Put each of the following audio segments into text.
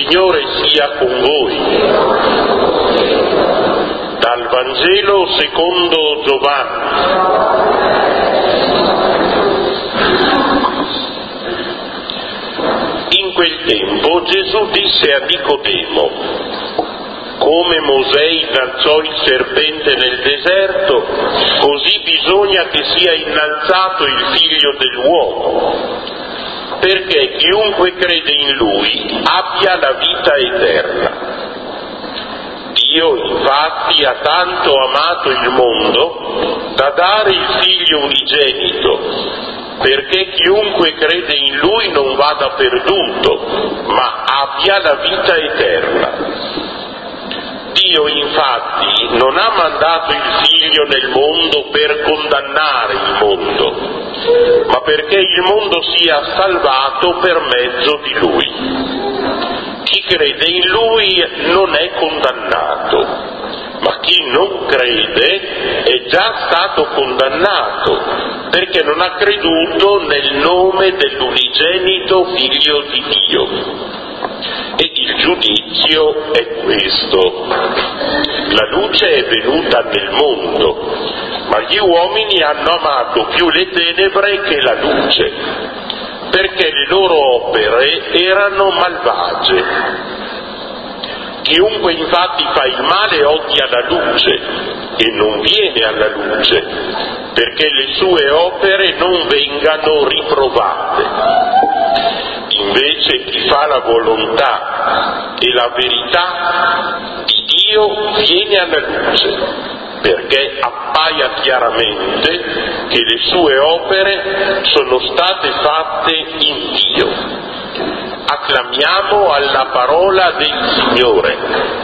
Signore sia con voi. Dal Vangelo secondo Giovanni. In quel tempo Gesù disse a Nicodemo: come Mosè innalzò il serpente nel deserto, così bisogna che sia innalzato il Figlio dell'uomo, perché chiunque crede in Lui abbia la vita eterna. Dio infatti ha tanto amato il mondo da dare il Figlio unigenito, perché chiunque crede in Lui non vada perduto, ma abbia la vita eterna. Dio infatti non ha mandato il Figlio nel mondo per condannare il mondo, ma perché il mondo sia salvato per mezzo di Lui. Chi crede in Lui non è condannato, ma chi non crede è già stato condannato, perché non ha creduto nel nome dell'unigenito Figlio di Dio. E il giudizio è questo: la luce è venuta nel mondo, ma gli uomini hanno amato più le tenebre che la luce, perché le loro opere erano malvagie. Chiunque infatti fa il male odia la luce e non viene alla luce, perché le sue opere non vengano riprovate. Invece chi fa la volontà e la verità di Dio viene alla luce, perché appaia chiaramente che le sue opere sono state fatte in Dio. Acclamiamo alla parola del Signore.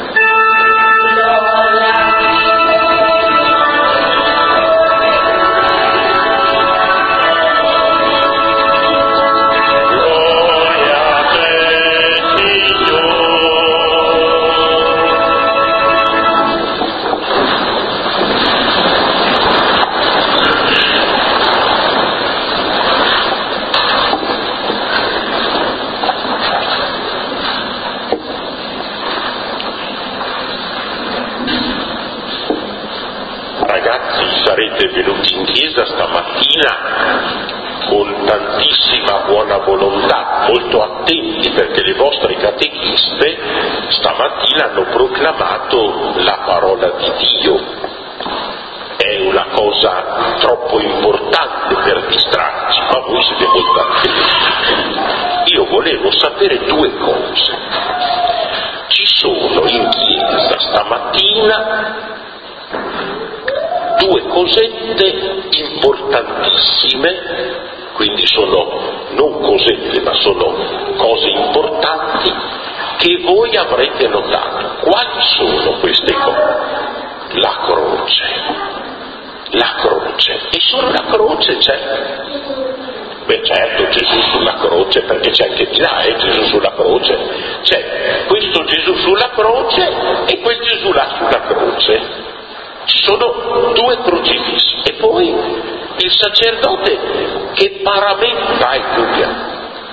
Sarete venuti in chiesa stamattina con tantissima buona volontà, molto attenti, perché le vostre catechiste stamattina hanno proclamato la parola di Dio. È una cosa troppo importante per distrarci, ma voi siete molto attenti. Io volevo sapere due cose. Ci sono in chiesa stamattina due cosette importantissime, quindi sono non cosette ma sono cose importanti che voi avrete notato. Quali sono queste cose? La croce, e solo la croce c'è. Beh certo, Gesù sulla croce, perché c'è anche di là, Gesù sulla croce, c'è questo Gesù sulla croce e quel Gesù là sulla croce. Ci sono due crocifissi e poi il sacerdote che paramenta il Giulia.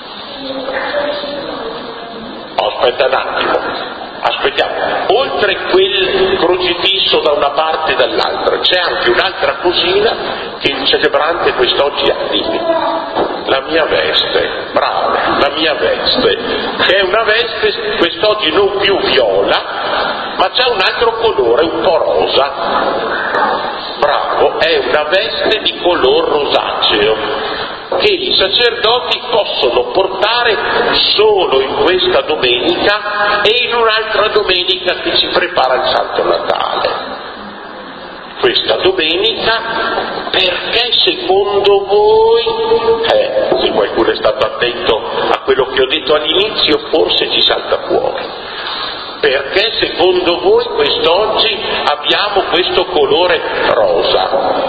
Aspetta un attimo, aspettiamo. Oltre quel crocifisso da una parte e dall'altra c'è anche un'altra cosina che il celebrante quest'oggi ha. Dimmi. La mia veste, bravo, la mia veste, che è una veste quest'oggi non più viola, ma c'ha un altro colore, un po' rosa. Bravo, è una veste di color rosaceo che i sacerdoti possono portare solo in questa domenica e in un'altra domenica che ci prepara il Santo Natale. Questa domenica, perché secondo voi, se qualcuno è stato attento a quello che ho detto all'inizio, forse ci salta fuori. Perché secondo voi quest'oggi abbiamo questo colore rosa?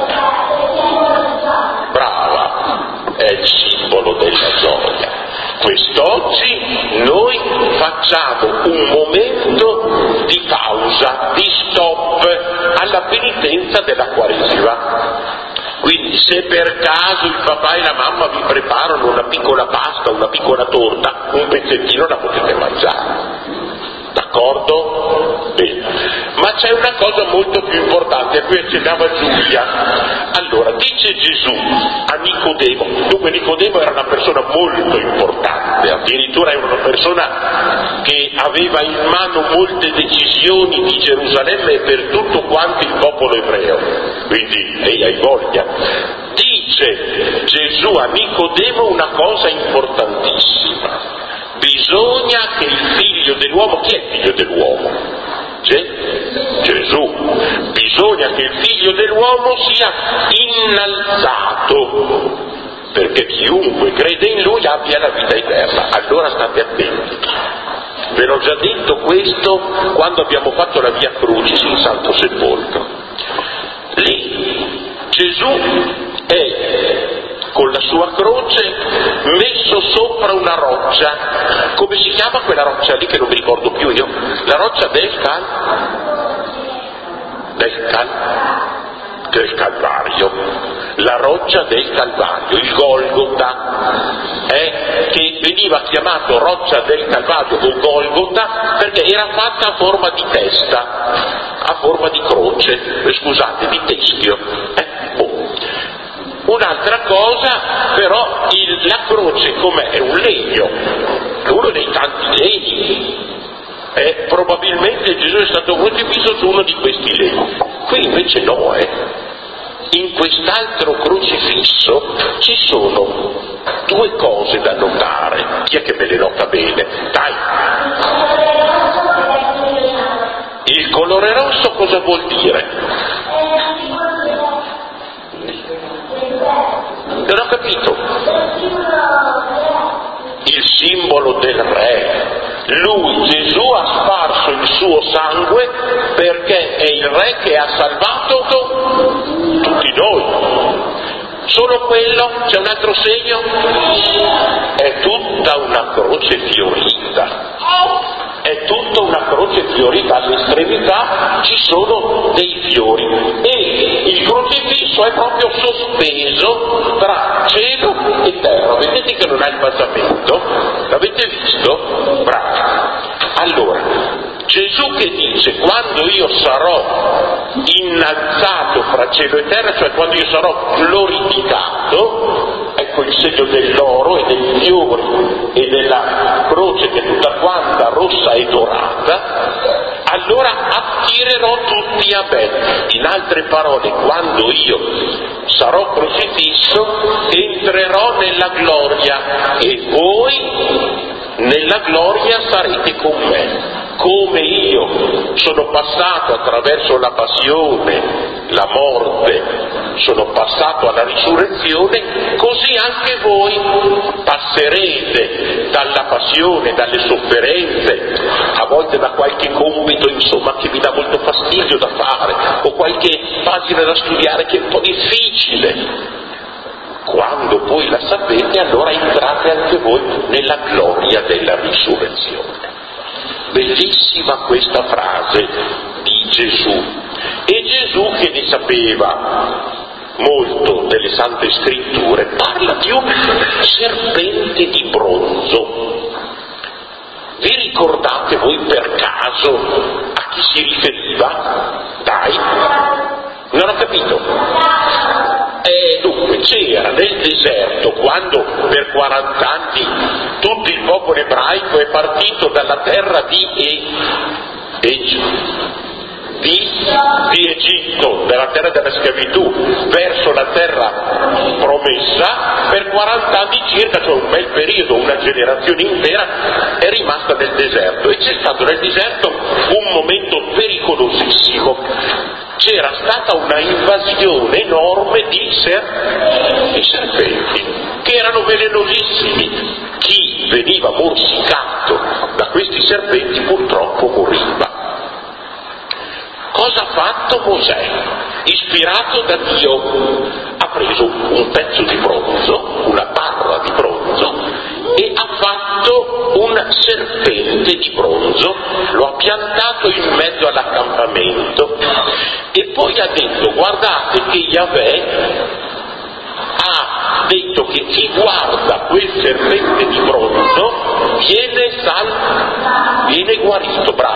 Brava, è il simbolo della gioia. Quest'oggi noi facciamo un momento di pausa, di stop alla penitenza della Quaresima. Quindi se per caso il papà e la mamma vi preparano una piccola pasta, una piccola torta, un pezzettino la potete mangiare. c'è una cosa molto più importante a cui accennava Giulia. Allora, dice Gesù a Nicodemo, dunque Nicodemo era una persona molto importante, addirittura era una persona che aveva in mano molte decisioni di Gerusalemme e per tutto quanto il popolo ebreo, quindi lei hai voglia. Dice Gesù a Nicodemo una cosa importantissima: bisogna che il figlio dell'uomo, chi è il figlio dell'uomo? Gesù. Bisogna che il figlio dell'uomo sia innalzato, perché chiunque crede in lui abbia la vita eterna. Allora state attenti. Ve l'ho già detto questo quando abbiamo fatto la Via Crucis in Santo Sepolcro. Lì Gesù è con la sua croce messo sopra una roccia. Come si chiama quella roccia lì che non mi ricordo più io? La roccia del Calvario, la roccia del Calvario, il Golgota, che veniva chiamato roccia del Calvario o Golgota perché era fatta a forma di testa, a forma di croce, scusate, di teschio. Un'altra cosa, però, la croce com'è? È un legno, è uno dei tanti legni. Probabilmente Gesù è stato crocifisso su uno di questi legni. Qui invece no, In quest'altro crocifisso ci sono due cose da notare. Chi è che me le nota bene? Dai! Il colore rosso cosa vuol dire? Non ho capito. Il simbolo del re. Lui, Gesù, ha sparso il suo sangue perché è il re che ha salvato tutti noi. Solo quello? C'è un altro segno? È tutta una croce fiorita. È tutta una croce fiorita, all'estremità ci sono dei fiori e il crocifisso è proprio sospeso tra cielo e terra. Vedete che non ha il basamento? L'avete visto? Bravi. Allora, Gesù che dice: quando io sarò innalzato fra cielo e terra, cioè quando io sarò glorificato, ecco il segno dell'oro e dei fiori e della croce che è tutta quanta rossa e dorata, allora attirerò tutti a me. In altre parole, quando io sarò crocifisso entrerò nella gloria e voi nella gloria sarete con me. Come io sono passato attraverso la passione, la morte, sono passato alla risurrezione, così anche voi passerete dalla passione, dalle sofferenze, a volte da qualche compito insomma che vi dà molto fastidio da fare, o qualche pagina da studiare che è un po' difficile. Quando poi la sapete, allora entrate anche voi nella gloria della risurrezione. Bellissima questa frase di Gesù. E Gesù, che ne sapeva molto delle Sante Scritture, parla di un serpente di bronzo. Vi ricordate voi per caso a chi si riferiva? Dai? Non ho capito. Dunque c'era nel deserto, quando per 40 anni tutto il popolo ebraico è partito dalla terra di Egitto, dalla terra della schiavitù, verso la terra promessa, per 40 anni circa, cioè un bel periodo, una generazione intera, è rimasta nel deserto. E c'è stato nel deserto un momento pericolosissimo. C'era stata una invasione enorme di serpenti, che erano velenosissimi. Chi veniva morsicato da questi serpenti purtroppo moriva. Cosa ha fatto Mosè? Ispirato da Dio, ha preso un pezzo di bronzo, una barra di bronzo, e ha fatto un serpente di bronzo, lo ha piantato in mezzo all'accampamento e poi ha detto: guardate che Yahweh ha detto che chi guarda quel serpente di bronzo viene guarito, bravo.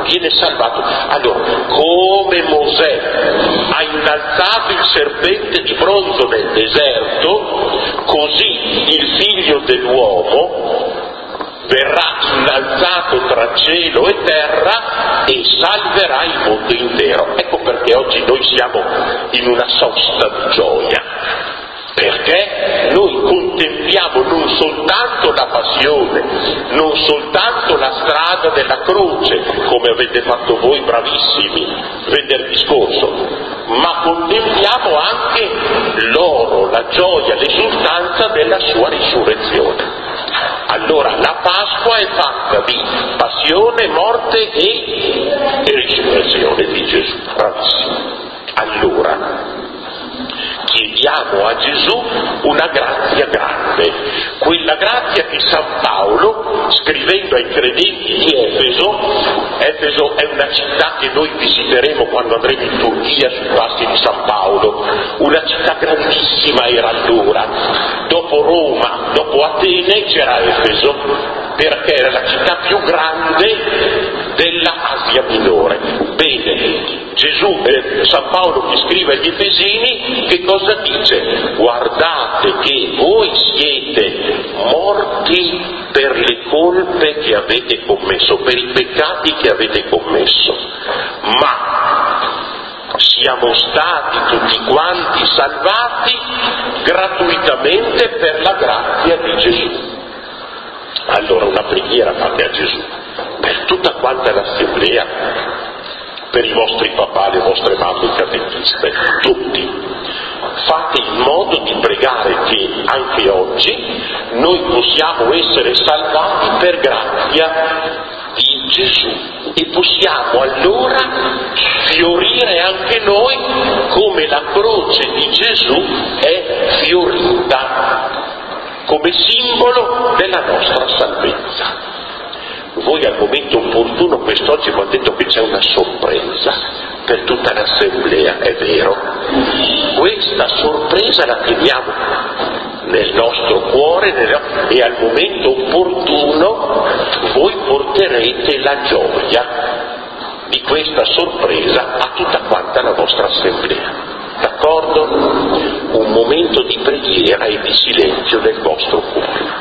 viene salvato. Allora, come Mosè ha innalzato il serpente di bronzo nel deserto, così il Figlio dell'uomo verrà innalzato tra cielo e terra e salverà il mondo intero. Ecco perché oggi noi siamo in una sosta di gioia, perché noi contempliamo non soltanto la passione, non soltanto la strada della croce, come avete fatto voi bravissimi venerdì scorso, ma contempliamo anche l'oro, la gioia, l'esultanza della sua risurrezione. Allora la Pasqua è fatta di passione, morte e risurrezione di Gesù. Bravissimo. Allora chiediamo a Gesù una grazia grande, quella grazia che San Paolo, scrivendo ai credenti di Efeso è una città che noi visiteremo quando andremo in Turchia sui passi di San Paolo, una città grandissima era allora, dopo Roma, dopo Atene c'era Efeso, perché era la città più grande dell'Asia minore. Bene, San Paolo che scrive agli Efesini, che cosa dice? Guardate che voi siete morti per le colpe che avete commesso, per i peccati che avete commesso, ma siamo stati tutti quanti salvati gratuitamente per la grazia di Gesù. Allora una preghiera fate a Gesù per tutta quanta l'assemblea, per i vostri papà, le vostre mamme catechiste, tutti. Fate in modo di pregare che anche oggi noi possiamo essere salvati per grazia di Gesù e possiamo allora fiorire anche noi come la croce di Gesù è fiorita, come simbolo della nostra salvezza. Voi al momento opportuno quest'oggi mi hanno detto che c'è una sorpresa per tutta l'assemblea, è vero? Questa sorpresa la teniamo nel nostro cuore e al momento opportuno voi porterete la gioia di questa sorpresa a tutta quanta la vostra assemblea. D'accordo? Un momento di preghiera e di silenzio del vostro cuore.